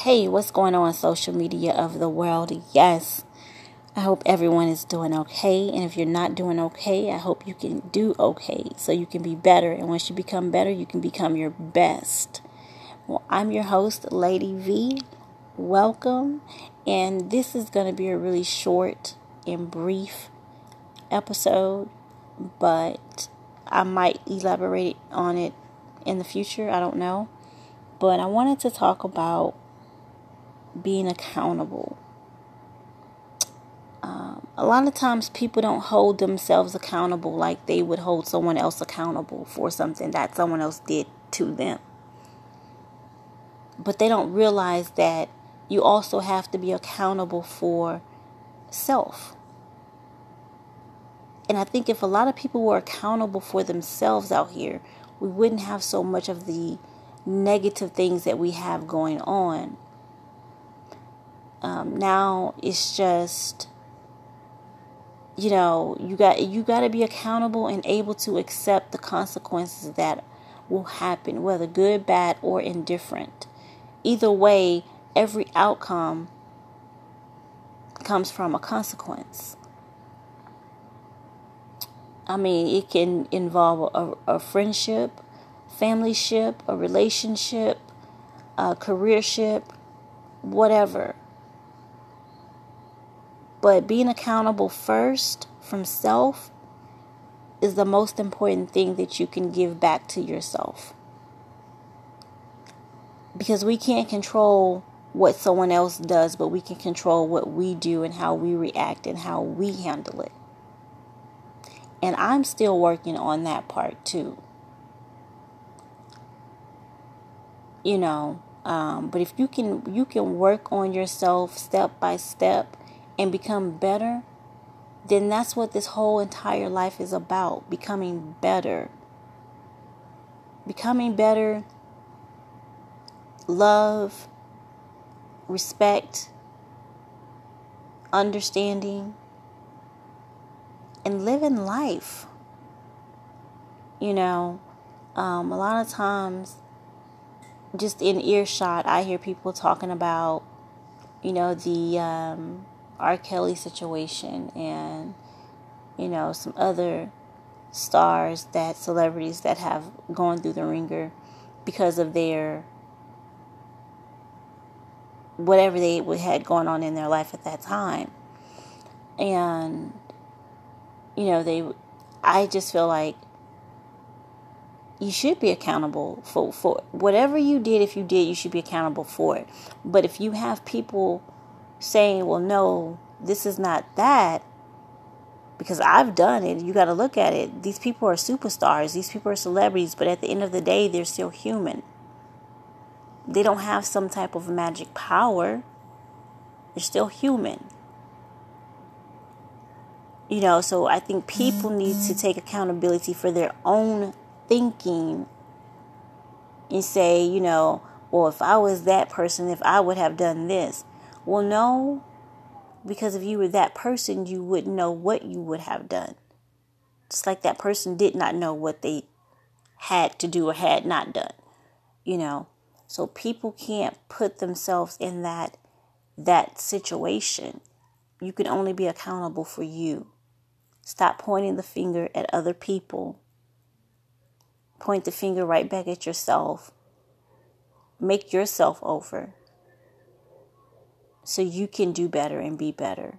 Hey, what's going on social media of the world? Yes, I hope everyone is doing okay. And if you're not doing okay, I hope you can do okay so you can be better. And once you become better, you can become your best. Well, I'm your host, Lady V. Welcome. And this is going to be a really short and brief episode, but I might elaborate on it in the future. I don't know. But I wanted to talk about being accountable. A lot of times people don't hold themselves accountable like they would hold someone else accountable for something that someone else did to them. But they don't realize that you also have to be accountable for self. And I think if a lot of people were accountable for themselves out here, we wouldn't have so much of the negative things that we have going on. Now it's just, you got to be accountable and able to accept the consequences that will happen, whether good, bad, or indifferent. Either way, every outcome comes from a consequence. I mean, it can involve a friendship, family ship, a relationship, a career ship, whatever. But being accountable first from self is the most important thing that you can give back to yourself. Because we can't control what someone else does, but we can control what we do and how we react and how we handle it. And I'm still working on that part too. But if you can work on yourself step by step and become better, then that's what this whole entire life is about. Becoming better. Becoming better. Love. Respect. Understanding. And living life. A lot of times, just in earshot, I hear people talking about, the R. Kelly situation and, some other celebrities that have gone through the ringer because of their, whatever they had going on in their life at that time. And, I just feel like you should be accountable for whatever you did. If you did, you should be accountable for it. But if you have people saying, well, no, this is not that, because I've done it, you got to look at it. These people are superstars. These people are celebrities. But at the end of the day, they're still human. They don't have some type of magic power. They're still human. So I think people need to take accountability for their own thinking and say, well, if I was that person, if I would have done this. Well, no, because if you were that person, you wouldn't know what you would have done. Just like that person did not know what they had to do or had not done, So people can't put themselves in that situation. You can only be accountable for you. Stop pointing the finger at other people. Point the finger right back at yourself. Make yourself over so you can do better and be better.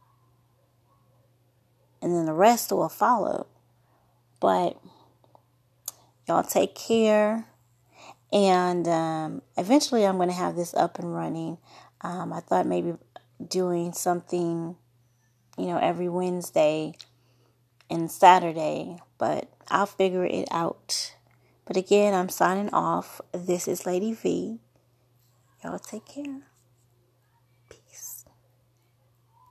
And then the rest will follow. But y'all take care. And eventually I'm going to have this up and running. I thought maybe doing something, every Wednesday and Saturday. But I'll figure it out. But again, I'm signing off. This is Lady V. Y'all take care.